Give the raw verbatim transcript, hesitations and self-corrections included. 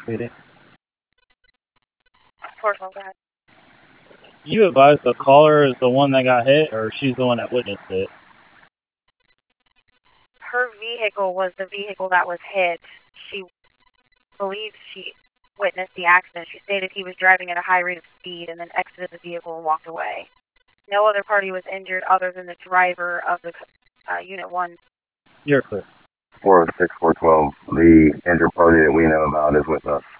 Read it. Portal, go ahead. You advise the caller is the one that got hit, or she's the one that witnessed it? Her vehicle was the vehicle that was hit. She believes she witnessed the accident. She stated he was driving at a high rate of speed and then exited the vehicle and walked away. No other party was injured other than the driver of the uh, Unit one. You're clear. four oh six, four twelve, the injured party that we know about is with us.